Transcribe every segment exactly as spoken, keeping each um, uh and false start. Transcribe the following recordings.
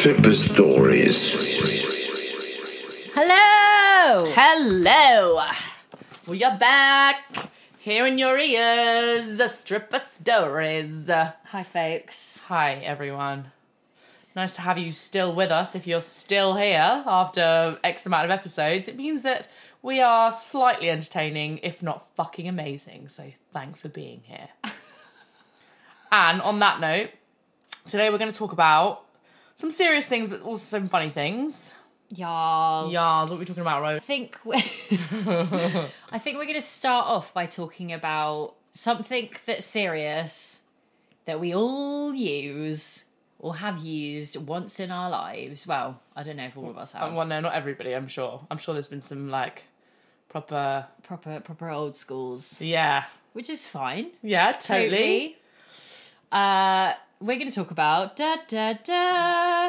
Stripper Stories. Hello! Hello! We are back here in your ears. The Stripper Stories. Hi, folks. Hi, everyone. Nice to have you still with us. If you're still here after X amount of episodes, it means that we are slightly entertaining, if not fucking amazing. So thanks for being here. And on that note, today we're going to talk about some serious things, but also some funny things. Yas. Yas, what are we talking about, Rose? I think we're, I think we're going to start off by talking about something that's serious that we all use or have used once in our lives. Well, I don't know if all of us have. Well, no, not everybody, I'm sure. I'm sure there's been some, like, proper... Proper, proper old schools. Yeah. Which is fine. Yeah, totally. Totally. Uh... We're going to talk about da da da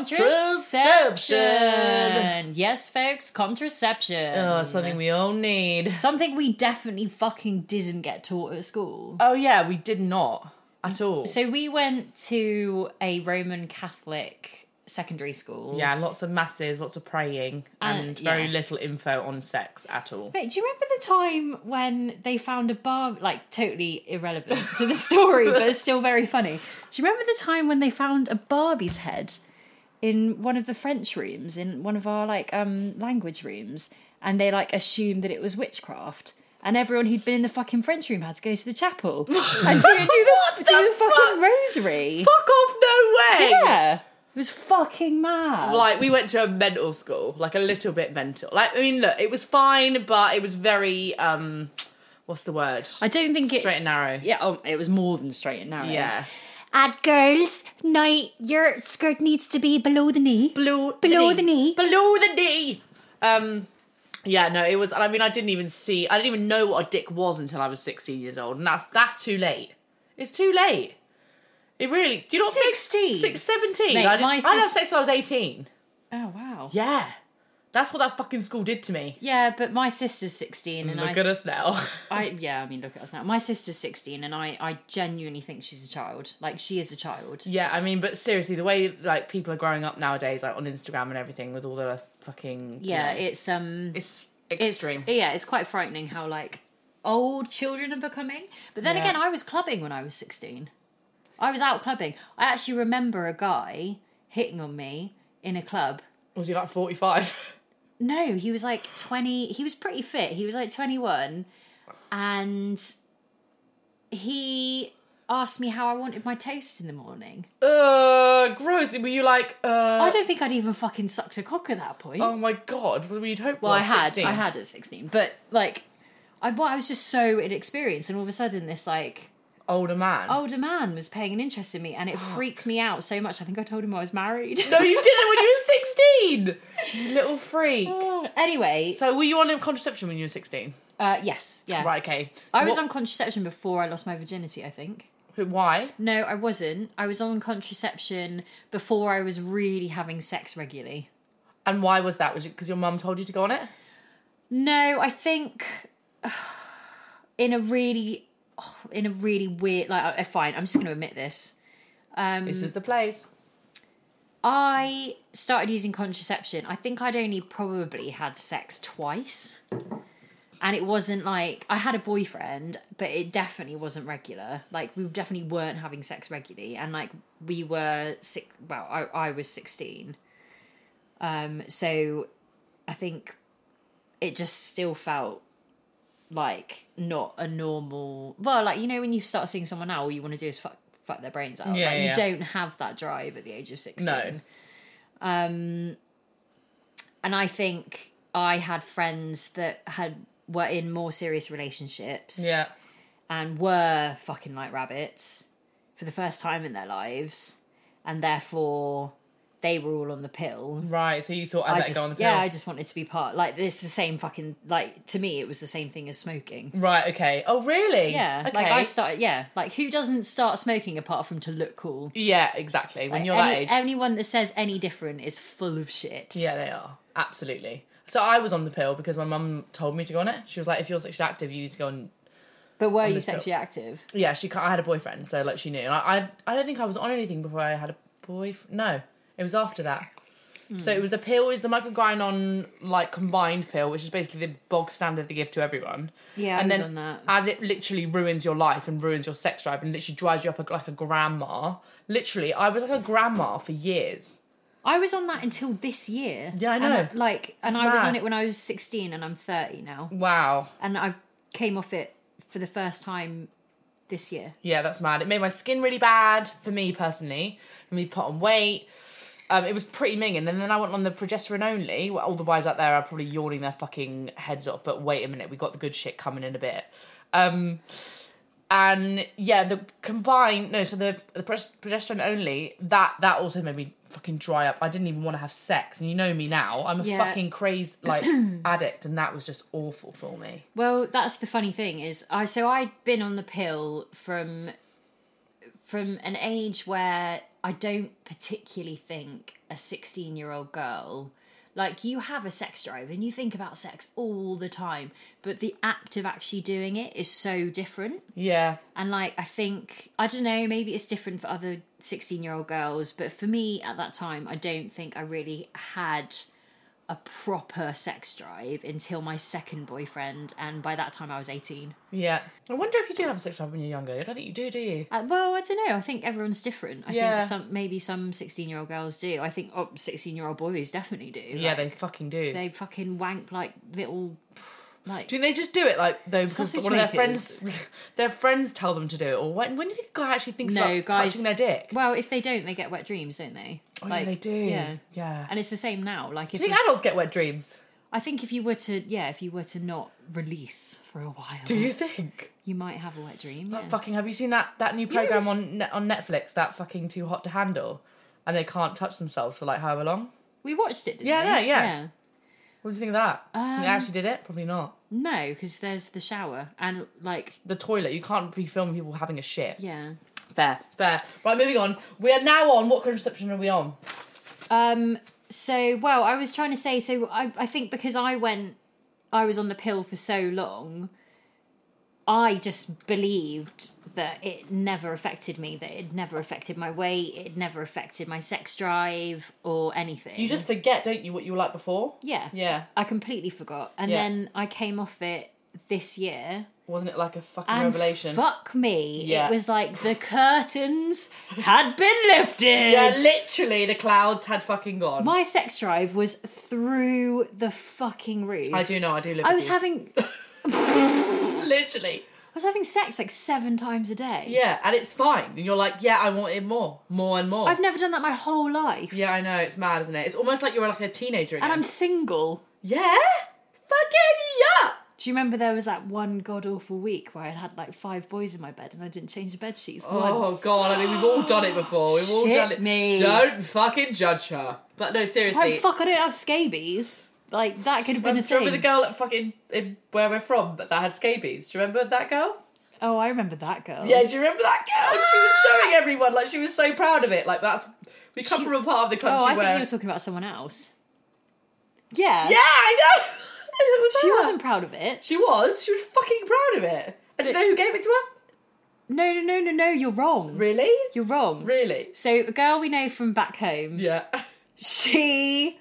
contraception. Yes, folks, contraception. Oh, something we all need. Something we definitely fucking didn't get taught at school. Oh yeah, we did not at all. So we went to a Roman Catholic secondary school. Yeah, lots of masses, lots of praying, and, and very yeah. little info on sex at all. Wait, do you remember the time when they found a bar, like totally irrelevant to the story, but it's still very funny. Do you remember the time when they found a Barbie's head in one of the French rooms, in one of our like um language rooms, and they like assumed that it was witchcraft? And everyone who'd been in the fucking French room had to go to the chapel and do, do the, do the fucking rosary. Fuck off, no way! Yeah. It was fucking mad. Like, we went to a mental school, like a little bit mental. Like, I mean, look, it was fine, but it was very, um, what's the word? I don't think it's... Straight and narrow. Yeah, oh, it was more than straight and narrow. Yeah. And girls, now your skirt needs to be below the knee. Below, Below the, the knee. knee. Below the knee. Um, yeah, no, it was, I mean, I didn't even see, I didn't even know what a dick was until I was sixteen years old, and that's that's too late. It's too late. It really... Do you not sixteen? Think, six, seventeen. Mate, I, did, my I had sis- sex when I was eighteen. Oh, wow. Yeah. That's what that fucking school did to me. Yeah, but my sister's sixteen and Look I... at us now. I Yeah, I mean, look at us now. My sister's sixteen and I, I genuinely think she's a child. Like, she is a child. Yeah, I mean, but seriously, the way, like, people are growing up nowadays, like, on Instagram and everything, with all the fucking... Yeah, you know, it's... um, It's it's extreme. Yeah, it's quite frightening how, like, old children are becoming. But then Yeah. again, I was clubbing when I was sixteen. I was out clubbing. I actually remember a guy hitting on me in a club. Was he, like, forty-five? No, he was like twenty. He was pretty fit. He was like twenty-one. And he asked me how I wanted my toast in the morning. Uh, gross. Were you like, uh... I don't think I'd even fucking sucked a cock at that point. Oh, my God. What were you hope well, I had. sixteen? I had at sixteen. But, like, I, well, I was just so inexperienced. And all of a sudden, this, like... Older man. older man was paying an interest in me, and it freaked me out so much. I think I told him I was married. No, you didn't when you were sixteen! You little freak. Anyway. So, were you on contraception when you were sixteen? Uh, yes, yeah. Right, okay. So I was what- on contraception before I lost my virginity, I think. Why? No, I wasn't. I was on contraception before I was really having sex regularly. And why was that? Was it because your mum told you to go on it? No, I think in a really... in a really weird, like, uh, fine, I'm just going to admit this. Um, This is the place. I started using contraception. I think I'd only probably had sex twice. And it wasn't like, I had a boyfriend, but it definitely wasn't regular. Like, we definitely weren't having sex regularly. And, like, we were, six, well, I, I was sixteen. Um, so I think it just still felt like not a normal, well, like, you know, when you start seeing someone now, all you want to do is fuck, fuck their brains out. Yeah, like, yeah. you don't have that drive at the age of sixteen. No. Um, and I think I had friends that had were in more serious relationships. Yeah. And were fucking like rabbits for the first time in their lives, and therefore they were all on the pill. Right, so you thought I'd I let just, go on the pill? yeah, I just wanted to be part. Like, it's the same fucking, like, to me, it was the same thing as smoking. Right, okay. Oh, really? Yeah, Okay. like I started. Yeah, like who doesn't start smoking apart from to look cool? Yeah, exactly. When Like, you're any, that age. anyone that says any different is full of shit. Yeah, they are. Absolutely. So I was on the pill because my mum told me to go on it. She was like, if you're sexually active, you need to go on... But were on you this pill. sexually active? Yeah, she. I had a boyfriend, so, like, she knew. And I, I, I don't think I was on anything before I had a boyfriend. No. It was after that. Mm. So it was the pill, it was the microgrinon like combined pill, which is basically the bog standard they give to everyone. Yeah, I and was then on that. as it literally ruins your life and ruins your sex drive and literally drives you up a, like a grandma. Literally, I was like a grandma for years. I was on that until this year. Yeah, I know. And, like, and It's I was mad. on it when I was sixteen, and I'm thirty now. Wow. And I came off it for the first time this year. Yeah, that's mad. It made my skin really bad for me personally. Made me put on weight. Um, it was pretty minging, and then I went on the progesterone only. Well, all the boys out there are probably yawning their fucking heads off, but wait a minute, we got the good shit coming in a bit. Um, and yeah, the combined, no, so the, the progesterone only, that that also made me fucking dry up. I didn't even want to have sex, and you know me now. I'm a Yeah. fucking crazy, like, addict, and that was just awful for me. Well, that's the funny thing is, I so I'd been on the pill from from an age where I don't particularly think a sixteen-year-old girl, like, you have a sex drive and you think about sex all the time, but the act of actually doing it is so different. Yeah. And, like, I think, I don't know, maybe it's different for other sixteen-year-old girls, but for me at that time, I don't think I really had a proper sex drive until my second boyfriend, and by that time I was eighteen. Yeah. I wonder if you do have a sex drive when you're younger. I don't think you do, do you? Uh, well, I don't know. I think everyone's different. I Yeah. think some maybe some sixteen-year-old girls do. I think oh, sixteen-year-old boys definitely do. Yeah, Like, they fucking do. they fucking wank like little, like. Do you think they just do it like though because Sausage one of their makers. friends, their friends tell them to do it? Or when, when do you think a guy actually thinks No, about guys- touching their dick? Well, if they don't, they get wet dreams, don't they? Oh yeah, they do. Yeah, Yeah. and it's the same now. Like, Do if you think we- adults get wet dreams? I think if you were to, yeah, if you were to not release for a while, Do you think? you might have a wet dream. Like, Yeah. fucking, have you seen that, that new program Yes. on Net, on Netflix? That fucking Too Hot to Handle, and they can't touch themselves for like however long. We watched it. Didn't Yeah, we? yeah, yeah. What do you think of that? Um, they actually did it? Probably not. No, because there's the shower and like, The toilet. You can't be filming people having a shit. yeah. Fair, fair. Right, moving on. We are now on. What contraception are we on? Um. So, well, I was trying to say. So, I I think because I went, I was on the pill for so long. I just believed that it never affected me. That it never affected my weight. It never affected my sex drive or anything. You just forget, don't you, what you were like before? yeah. Yeah. I completely forgot, and Yeah. then I came off it this year. Wasn't it like a fucking And revelation? fuck me. Yeah. It was like the curtains had been lifted. Yeah, literally, the clouds had fucking gone. My sex drive was through the fucking roof. I do know, I do live I with was you. having Literally. I was having sex like seven times a day. Yeah, and it's fine. And you're like, yeah, I want it more. More and more. I've never done that my whole life. Yeah, I know, it's mad, isn't it? It's almost like you're like a teenager again. And I'm single. Yeah? Fucking yeah! Do you remember there was that one god awful week where I had like five boys in my bed and I didn't change the bed sheets Oh, once? God, I mean, we've all done it before. We've all Shit done it. me. Don't fucking judge her. But no, seriously. Oh fuck! I don't have scabies. Like that could have been Um, a do you remember thing. the girl at fucking in where we're from that had scabies? Do you remember that girl? Oh, I remember that girl. Yeah, do you remember that girl? She was showing everyone, like, she was so proud of it. Like, that's... We come She- from a part of the country Oh, I where... think you were talking about someone else. Yeah. Yeah, I know! It was She her. wasn't proud of it. She was. She was fucking proud of it. And do you know who gave it to her? No, no, no, no, no. You're wrong. Really? You're wrong. Really? So a girl we know from back home. Yeah. She.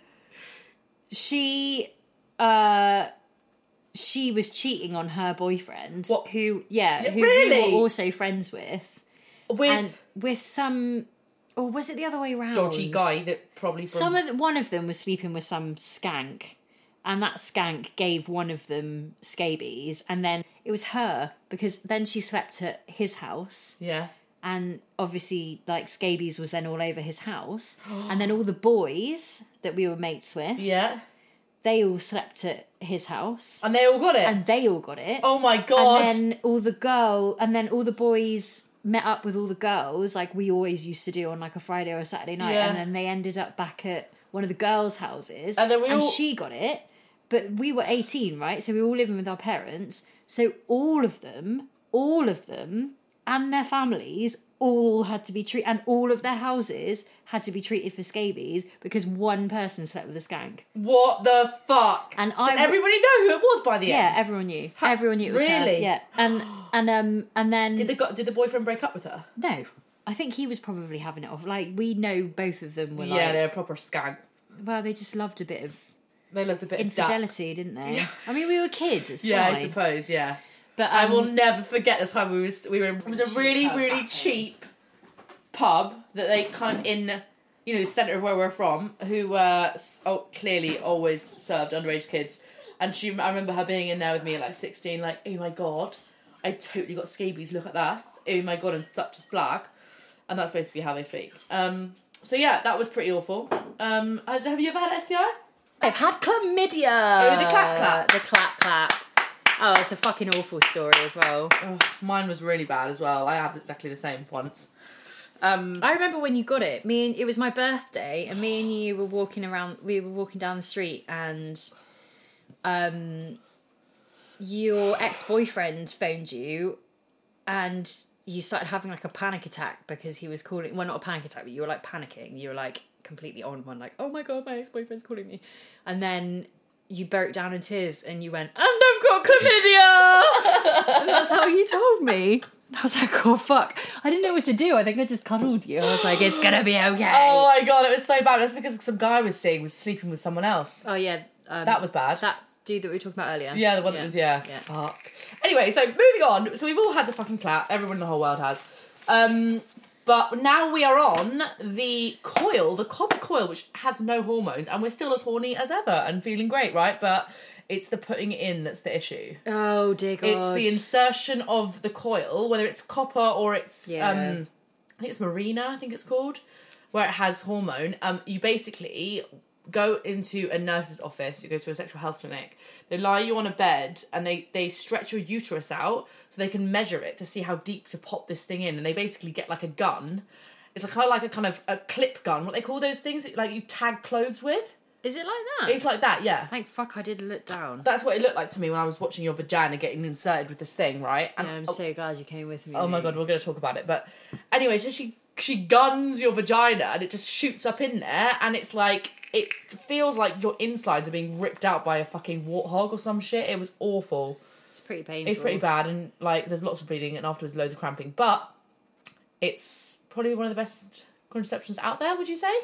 She. Uh. She was cheating on her boyfriend. What? Who? Yeah. Yeah, who really? we were also friends with. With And with some. Or was it the other way around? dodgy guy that probably from... Some of the, one of them was sleeping with some skank, and that skank gave one of them scabies, and then it was her because then she slept at his house, Yeah. and obviously like scabies was then all over his house, and then all the boys that we were mates with, Yeah. they all slept at his house, And they all got it. and they all got it. oh my God. And then all the girl, and then all the boys met up with all the girls, like we always used to do on like a Friday or a Saturday night, Yeah. and then they ended up back at one of the girls' houses, And then we all- she got it, but we were eighteen, right? So we were all living with our parents. So all of them, all of them, and their families all had to be treated, and all of their houses had to be treated for scabies because one person slept with a skank. What the fuck? And Did I w- everybody know who it was by the Yeah, end? everyone knew. Everyone knew it was her. really? Yeah, and and um and then Did the go- did the boyfriend break up with her? no. I think he was probably having it off. Like, we know both of them were like... Yeah, they're proper skanks. Well, they just loved a bit of... They loved a bit infidelity, of didn't they? Yeah. I mean, we were kids, it's yeah, fine. I suppose, yeah. But um, I will never forget the time we was we were. It was a really, really cheap pub that they kind of in, you know, the centre of where we're from, who were oh, clearly always served underage kids. And she, I remember her being in there with me at like sixteen, like, oh my god, I totally got scabies, look at that. Oh my god, I'm such a slag. And that's basically how they speak. Um, so yeah, that was pretty awful. Um, has, have you ever had S T I? I've had chlamydia. Oh, the clap clap. The clap clap. Oh, it's a fucking awful story as well. Oh, mine was really bad as well. I had exactly the same once. Um, I remember when you got it. Me and it was my birthday, and me and you were walking around. We were walking down the street, and um, your ex-boyfriend phoned you, and you started having like a panic attack because he was calling. Well, not a panic attack, but you were like panicking. You were like completely on one, like, oh my god, my ex-boyfriend's calling me, and then you broke down in tears and you went, and I've got chlamydia! And that's how you told me. And I was like, oh fuck. I didn't know what to do. I think I just cuddled you. I was like, it's gonna be okay. Oh my god, it was so bad. That's because some guy I was seeing was sleeping with someone else. Oh yeah. Um, that was bad. That dude that we were talking about earlier. Yeah, the one yeah. that was, yeah. yeah. Fuck. Anyway, so moving on. So we've all had the fucking clap. Everyone in the whole world has. Um... But now we are on the coil, the copper coil, which has no hormones, and we're still as horny as ever and feeling great, right? But it's the putting it in that's the issue. Oh, dear God. It's the insertion of the coil, whether it's copper or it's, yeah. um, I think it's Marina, I think it's called, where it has hormone. Um, you basically go into a nurse's office, you go to a sexual health clinic, they lie you on a bed and they, they stretch your uterus out so they can measure it to see how deep to pop this thing in, and they basically get like a gun. It's like, kind of like a kind of a clip gun, what they call those things that, like, you tag clothes with. Is it like that? It's like that, yeah. Thank fuck I did look down. That's what it looked like to me when I was watching your vagina getting inserted with this thing, right? And, yeah, I'm oh, so glad you came with me. Oh my god, we're going to talk about it. But anyway, so she she guns your vagina and it just shoots up in there, and it's like, it feels like your insides are being ripped out by a fucking warthog or some shit. It was awful. It's pretty painful. It's pretty bad, and like there's lots of bleeding and afterwards loads of cramping. But it's probably one of the best contraceptions out there, would you say?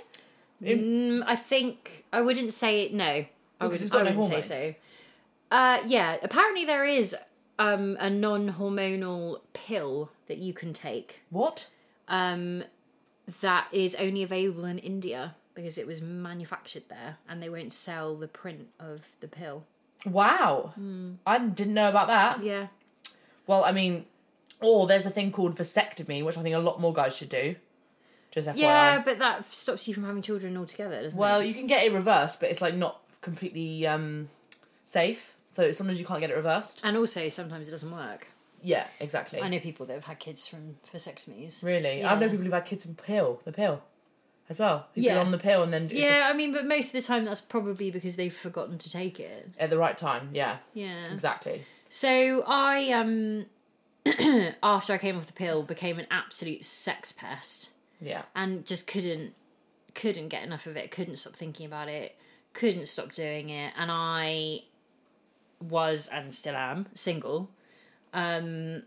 Mm, I think I wouldn't say no. I Because wouldn't, it's got I no wouldn't hormones. say so. Uh, yeah, apparently there is um, a non-hormonal pill that you can take. What? Um, that is only available in India because it was manufactured there, and they won't sell the print of the pill. Wow. Mm. I didn't know about that. Yeah. Well, I mean, or there's a thing called vasectomy, which I think a lot more guys should do. Just F Y I. Yeah, but that stops you from having children altogether, doesn't well, it? Well, you can get it reversed, but it's like not completely um, safe. So sometimes you can't get it reversed. And also, sometimes it doesn't work. Yeah, exactly. I know people that have had kids from vasectomies. Really? Yeah. I know people who've had kids from pill, the pill, as well. Who've Yeah. been on the pill and then... it Yeah, just, I mean, but most of the time that's probably because they've forgotten to take it. at the right time, yeah. Yeah. Exactly. So I, um, after I came off the pill, became an absolute sex pest. Yeah. And just couldn't, couldn't get enough of it, couldn't stop thinking about it, couldn't stop doing it. And I was, and still am, single. Um,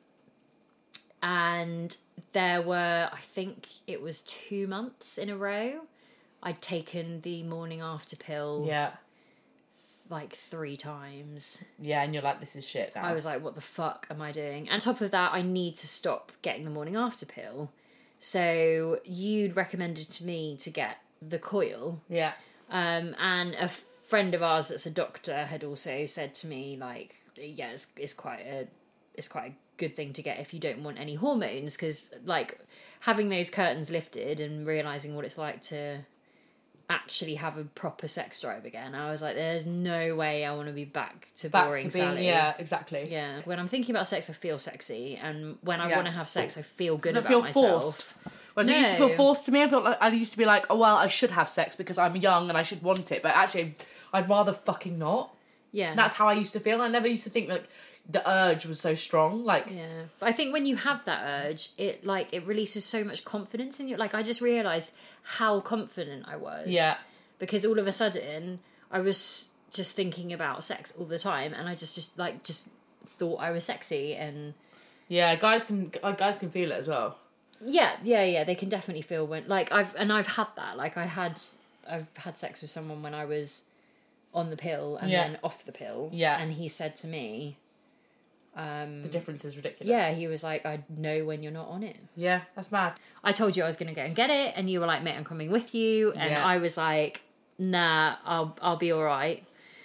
and there were, I think it was two months in a row, I'd taken the morning after pill Yeah. like three times. Yeah, and you're like, this is shit now. I was like, what the fuck am I doing? And on top of that, I need to stop getting the morning after pill. So you'd recommended to me to get the coil. Yeah. Um, and a friend of ours that's a doctor had also said to me, like, yeah, it's, it's quite a it's quite a good thing to get if you don't want any hormones, because like having those curtains lifted and realizing what it's like to actually have a proper sex drive again, I was like, there's no way I want to be back to Back boring to being, Sally. yeah, exactly. Yeah. When I'm thinking about sex, I feel sexy, and when I Yeah. want to have sex, I feel good Doesn't about feel myself. forced. Whereas it used to No. feel forced to me. I felt like I used to be like, oh well, I should have sex because I'm young and I should want it. But actually, I'd rather fucking not. Yeah. That's how I used to feel. I never used to think like the urge was so strong. Like, Yeah, but I think when you have that urge, it like it releases so much confidence in you. Like I just realised how confident I was. Yeah. Because all of a sudden I was just thinking about sex all the time, and I just just like just thought I was sexy, and yeah, guys can guys can feel it as well. Yeah, yeah, yeah. They can definitely feel when, like, I've and I've had that. Like, I had, I've had sex with someone when I was on the pill and Yeah. then off the pill. Yeah. And he said to me, um, The difference is ridiculous. yeah, he was like, I know when you're not on it. Yeah, that's mad. I told you I was going to go and get it, and you were like, mate, I'm coming with you. And Yeah. I was like, nah, I'll I'll be all right.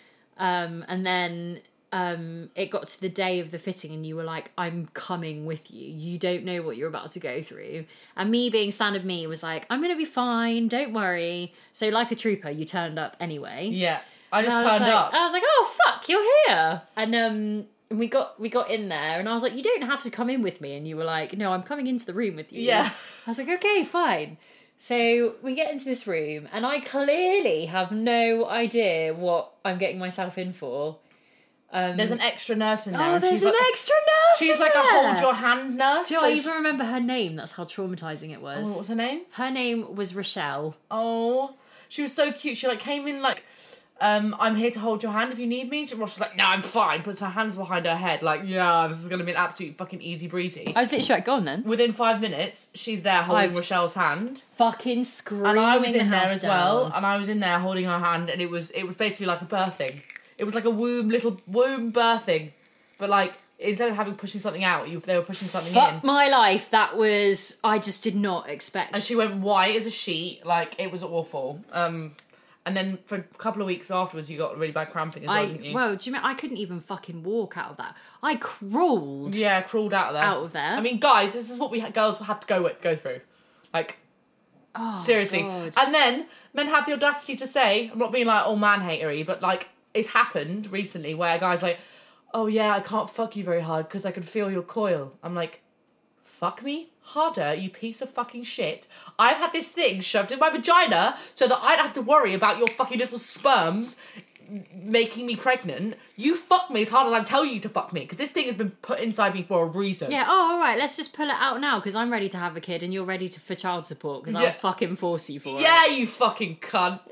Um, and then um, it got to the day of the fitting, and you were like, I'm coming with you. You don't know what you're about to go through. And me being standard me was like, I'm going to be fine, don't worry. So like a trooper, you turned up anyway. Yeah. I just And I was turned like, up. I was like, oh, fuck, you're here. And um, and we got we got in there, and I was like, you don't have to come in with me. And you were like, no, I'm coming into the room with you. Yeah. I was like, okay, fine. So we get into this room, and I clearly have no idea what I'm getting myself in for. Um, There's an extra nurse in there. oh, and there's she's an like, extra nurse. She's in like a there. hold your hand nurse. Do you know, so I she- even remember her name. That's how traumatizing it was. Oh, what was her name? Her name was Rochelle. Oh, she was so cute. She like came in like, um, I'm here to hold your hand if you need me. Ross was like, no, I'm fine. Puts her hands behind her head, like, yeah, this is gonna be an absolute fucking easy breezy. I was literally like, go on then. Within five minutes, she's there holding I've Rochelle's hand, Fucking screaming. and I was the in there house as well, down. and I was in there holding her hand, and it was it was basically like a birthing. It was like a womb, little womb birthing, but like instead of having pushing something out, you they were pushing something Fuck in. my life. That was, I just did not expect. And she went white as a sheet, like it was awful. Um, and then for a couple of weeks afterwards, you got really bad cramping as well, I, didn't you? well, do you mean I couldn't even fucking walk out of that? I crawled. Yeah, crawled out of there. Out of there. I mean, guys, this is what we ha- girls have to go with, go through. Like, Oh, seriously. God. And then men have the audacity to say, I'm not being like all man hatery, but like it's happened recently where a guy's like, oh yeah, I can't fuck you very hard because I can feel your coil. I'm like, fuck me harder, you piece of fucking shit. I've had this thing shoved in my vagina so that I don't have to worry about your fucking little sperms making me pregnant. You fuck me as hard as I'm telling you to fuck me because this thing has been put inside me for a reason. Yeah, oh, all right, let's just pull it out now because I'm ready to have a kid and you're ready to, for child support because Yeah. I'll fucking force you for Yeah, you fucking cunt.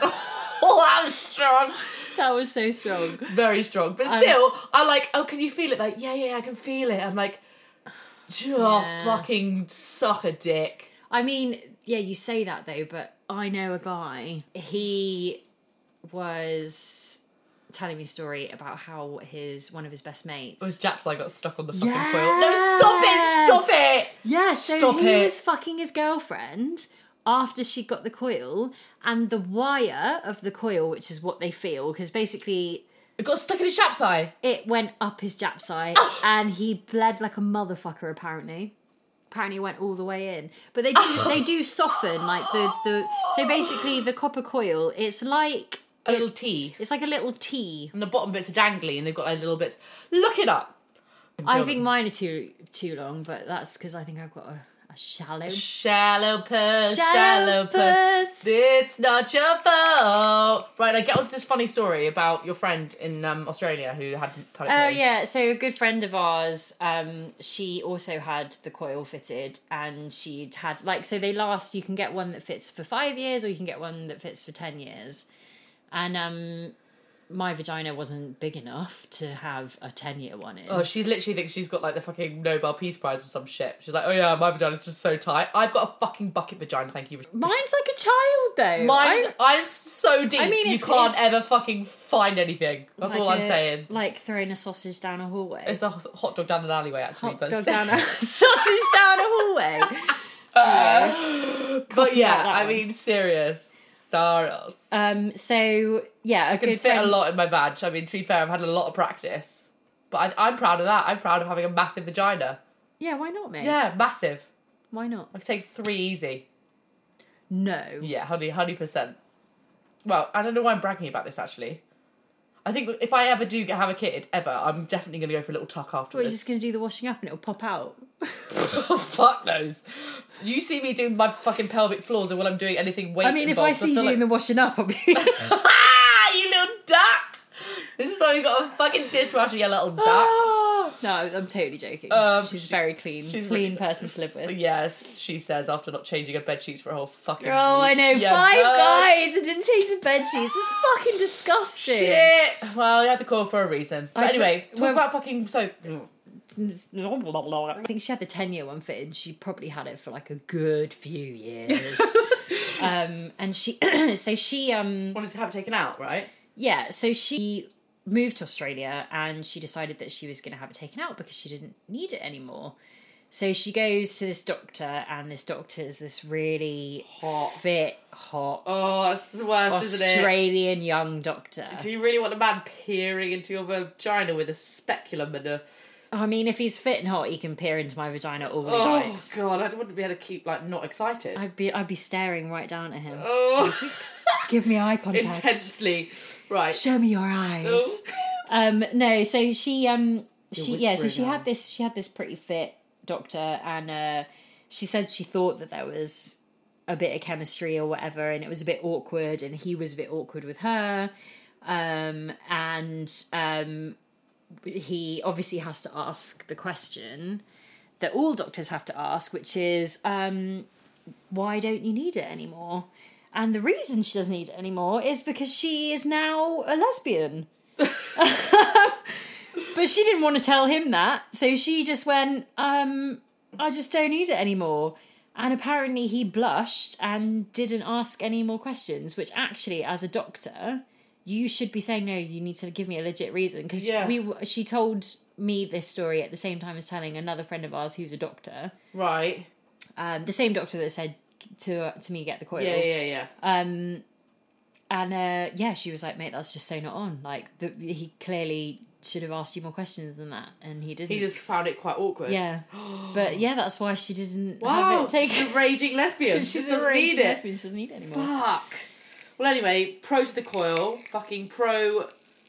Oh, that was strong. it. That was so strong. Very strong. But still, I'm like, oh, can you feel it? Like, yeah, yeah, I can feel it. I'm like, oh, Yeah. fucking suck a dick. I mean, yeah, you say that though, but I know a guy. He was telling me a story about how his one of his best mates. It was Japs I got stuck on the fucking Yes! coil. No, stop it! Stop it! Yeah, so Stop he it. was fucking his girlfriend after she got the coil, and the wire of the coil, which is what they feel, because basically It got stuck in his Japs eye. it went up his Jap's eye, and he bled like a motherfucker. Apparently, apparently it went all the way in. But they do they do soften like the the. So basically, the copper coil, it's like A little T. it's like a little T. And the bottom bits are dangly and they've got like little bits. Look it up. I think mine are too too long, but that's because I think I've got a, a shallow. Shallow puss, Shallow shallow puss. puss. It's not your fault. Right, I get on to this funny story about your friend in um, Australia who had pellet Oh coil. yeah, so a good friend of ours, um, she also had the coil fitted, and she'd had like so they last. You can get one that fits for five years, or you can get one that fits for ten years, and um, my vagina wasn't big enough to have a ten year one in. Oh, she's literally thinks she's got like the fucking Nobel Peace Prize or some shit. She's like, oh yeah, my vagina's just so tight. I've got a fucking bucket vagina, thank you. Mine's like a child though. Mine's, I'm- mine's so deep, I mean, you it's- can't it's- ever fucking find anything. That's like all I'm a- saying. Like throwing a sausage down a hallway. It's a hot dog down an alleyway, actually. Hot but dog down a sausage down a hallway. but yeah, that I one. mean, serious. Serious. Um. So yeah, a I can good fit friend. a lot in my vag. I mean, to be fair, I've had a lot of practice. But I, I'm proud of that. I'm proud of having a massive vagina. Yeah, why not, mate? Yeah, massive. Why not? I could take three easy. No. Yeah, one hundred, one hundred percent. Well, I don't know why I'm bragging about this, actually. I think if I ever do get, have a kid, ever, I'm definitely going to go for a little tuck What, you're afterwards. just going to do the washing up and it'll pop out? Oh, fuck knows. You see me doing my fucking pelvic floors or when I'm doing anything weight I mean, if involved, I see you feel doing like... the washing up, I'll be... Ah, you little duck! This is why you got a fucking dishwasher, you little duck. No, I'm totally joking. Um, she's she- very clean. she's clean really- person to live with. Yes, she says after not changing her bed sheets for a whole fucking Oh, week. I know. Yeah, Five but- guys and didn't change the bed sheets. It's fucking disgusting. Shit. Well, you had to call for a reason. But I anyway, took- talk well- about fucking soap. I think she had the ten-year one fitted. She probably had it for like a good few years. um, and she, so she... um wanted to have it taken out, right? Yeah, so she moved to Australia and she decided that she was going to have it taken out because she didn't need it anymore. So she goes to this doctor, and this doctor is this really hot, fit, hot, oh, it's the worst, isn't it? Australian young doctor. Do you really want a man peering into your vagina with a speculum and a... I mean, if he's fit and hot, he can peer into my vagina all he oh, likes. God, I wouldn't be able to keep, like, not excited. I'd be, I'd be staring right down at him. Oh. Give me eye contact. Intensely. Right. Show me your eyes. Oh, God. Um, no, so she, um, You're she, yeah, so she now. had this, she had this pretty fit doctor, and uh, she said she thought that there was a bit of chemistry or whatever, and it was a bit awkward, and he was a bit awkward with her, um, and um, he obviously has to ask the question that all doctors have to ask, which is, um, why don't you need it anymore? And the reason she doesn't need it anymore is because she is now a lesbian. But she didn't want to tell him that, so she just went, um, I just don't need it anymore. And apparently he blushed and didn't ask any more questions, which actually, as a doctor, you should be saying, no, you need to give me a legit reason. Because yeah. we, she told me this story at the same time as telling another friend of ours who's a doctor. Right. Um, the same doctor that said to uh, to me, get the coil. Yeah, yeah, yeah. Um, and uh, yeah, she was like, mate, that's just so not on. Like, the, he clearly should have asked you more questions than that, and he didn't. He just found it quite awkward. Yeah. But yeah, that's why she didn't wow, have it taken. She's a raging lesbian. She She's just doesn't a raging need it. lesbian. She doesn't need it anymore. Fuck. Well, anyway, pro to the coil. Fucking pro.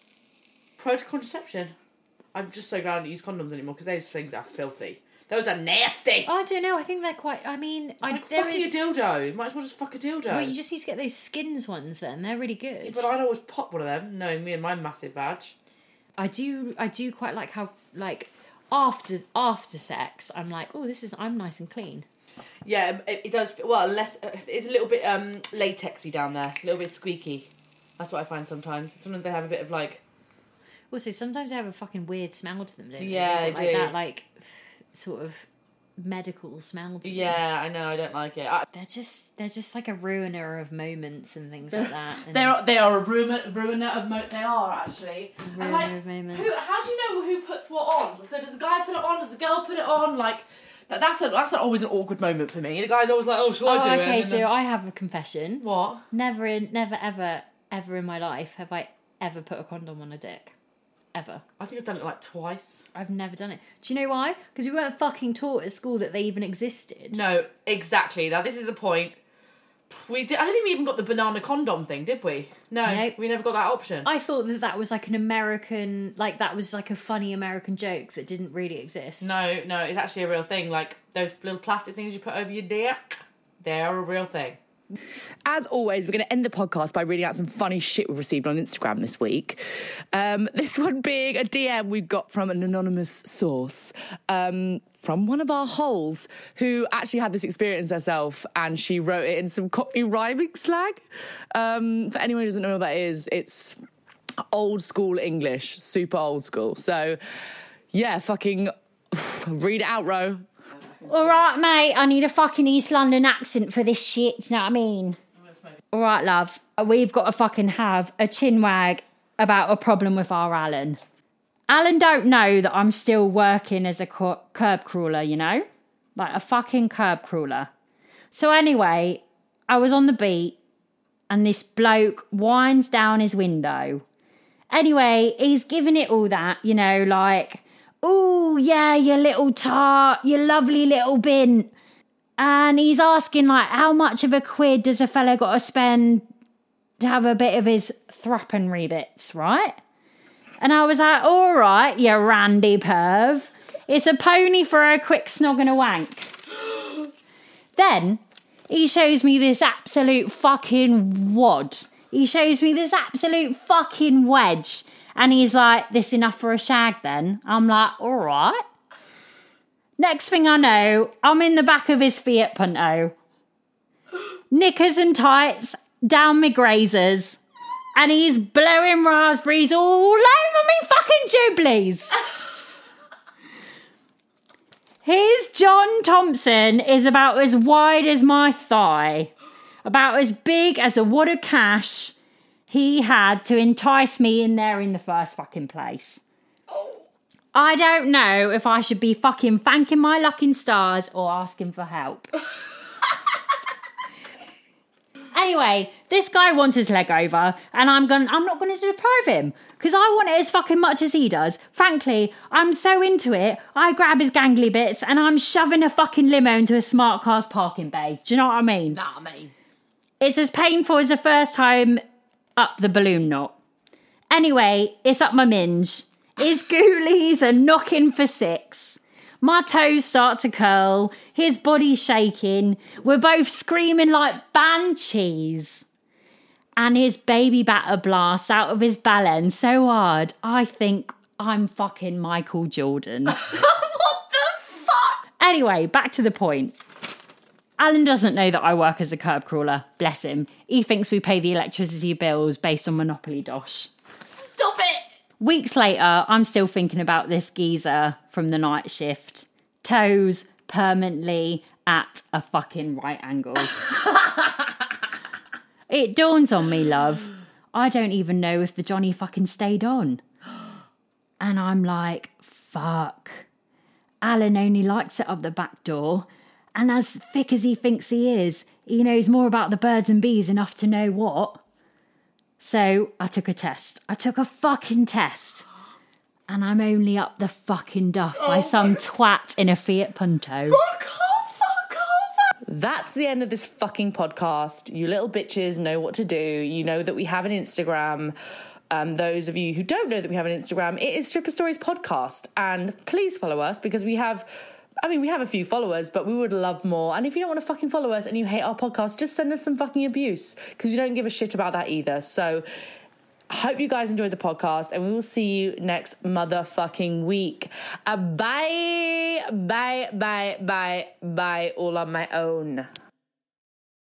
Pro to contraception. I'm just so glad I don't use condoms anymore because those things are filthy. Those are nasty. I don't know. I think they're quite. I mean, It's I, like there fucking is. a dildo. Might as well just fuck a dildo. Well, you just need to get those skins ones. Then they're really good. Yeah, but I'd always pop one of them, knowing me and my massive vag. I do. I do quite like how like after after sex, I'm like, oh, this is. I'm nice and clean. Yeah, it, it does. Well, less. It's a little bit um latexy down there, a little bit squeaky. That's what I find sometimes. Sometimes they have a bit of like. Also, sometimes they have a fucking weird smell to them, don't they? Yeah, They've got, they like do. that, like sort of medical smell to them. Yeah, I know. I don't like it. I, They're just they're just like a ruiner of moments and things like that. And they are they are a ruiner ruiner of mo. They are actually. And ruiner like, of moments. who, how do you know who puts what on? So does the guy put it on? Does the girl put it on? Like that, that's a, that's always an awkward moment for me. The guy's always like, "Oh, shall I Oh, do it?" okay. And So then- I have a confession. what? Never in, never ever, ever in my life have I ever put a condom on a dick. Ever. I think I've done it like twice. I've never done it. Do you know why? Because we weren't fucking taught at school that they even existed. No, exactly. Now this is the point. We did, I don't think we even got the banana condom thing, did we? No, No. we never got that option. I thought that that was like an American, like that was like a funny American joke that didn't really exist. No, no, it's actually a real thing. Like those little plastic things you put over your dick, they are a real thing. As always, we're going to end the podcast by reading out some funny shit we've received on Instagram this week. Um, this one being a D M we got from an anonymous source, um, from one of our holes, who actually had this experience herself, and she wrote it in some Cockney rhyming slang. Um, for anyone who doesn't know what that is, it's old school English, super old school. So, yeah, fucking read it out, Ro. All right, mate, I need a fucking East London accent for this shit, do you know what I mean? All right, love, we've got to fucking have a chinwag about a problem with our Alan. Alan don't know that I'm still working as a cu- curb crawler, you know? Like a fucking curb crawler. So anyway, I was on the beat and this bloke winds down his window. Anyway, he's giving it all that, you know, like... Oh, yeah, you little tart, you lovely little bin. And he's asking, like, how much of a quid does a fella got to spend to have a bit of his threepenny bits, right? And I was like, all right, you randy perv. It's a pony for a quick snog and a wank. Then he shows me this absolute fucking wad. He shows me this absolute fucking wedge. And he's like, this enough for a shag then? I'm like, all right. Next thing I know, I'm in the back of his Fiat Punto. Knickers and tights, down my grazers. And he's blowing raspberries all over me fucking jublies. His John Thompson is about as wide as my thigh, about as big as a wad of cash he had to entice me in there in the first fucking place. I don't know if I should be fucking thanking my lucky stars or asking for help. Anyway, this guy wants his leg over, and I'm going. I'm not going to deprive him because I want it as fucking much as he does. Frankly, I'm so into it. I grab his gangly bits and I'm shoving a fucking limo into a smart car's parking bay. Do you know what I mean? Nah, mate. It's as painful as the first time up the balloon knot. Anyway, it's up my minge. His ghoulies are knocking for six. My toes start to curl. His body's shaking. We're both screaming like banshees. And his baby batter blasts out of his ballon so hard, I think I'm fucking Michael Jordan. What the fuck? Anyway, back to the point. Alan doesn't know that I work as a curb crawler. Bless him. He thinks we pay the electricity bills based on Monopoly Dosh. Stop it! Weeks later, I'm still thinking about this geezer from the night shift. Toes permanently at a fucking right angle. It dawns on me, love. I don't even know if the Johnny fucking stayed on. And I'm like, fuck. Alan only likes it up the back door. And as thick as he thinks he is, he knows more about the birds and bees enough to know what. So I took a test. I took a fucking test. And I'm only up the fucking duff by oh some twat in a Fiat Punto. Fuck off, fuck off. That's the end of this fucking podcast. You little bitches know what to do. You know that we have an Instagram. Um, those of you who don't know that we have an Instagram, it is Stripper Stories Podcast. And please follow us because we have... I mean, we have a few followers, but we would love more. And if you don't want to fucking follow us and you hate our podcast, just send us some fucking abuse because we don't give a shit about that either. So I hope you guys enjoyed the podcast and we will see you next motherfucking week. Uh, bye, bye, bye, bye, bye, all on my own.